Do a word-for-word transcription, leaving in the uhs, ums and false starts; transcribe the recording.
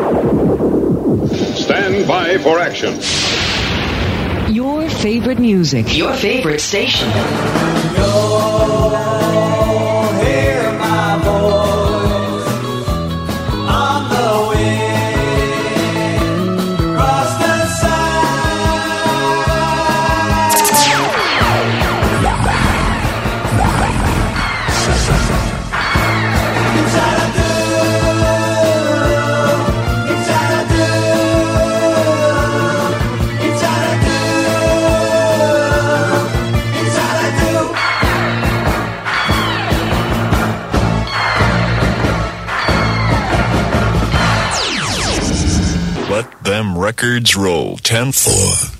Stand by for action. Your favorite music. Your favorite station. You'll hear my voice on the wind across the side. Inside I do, inside I do, inside I do, inside I do. Let them records roll. ten four.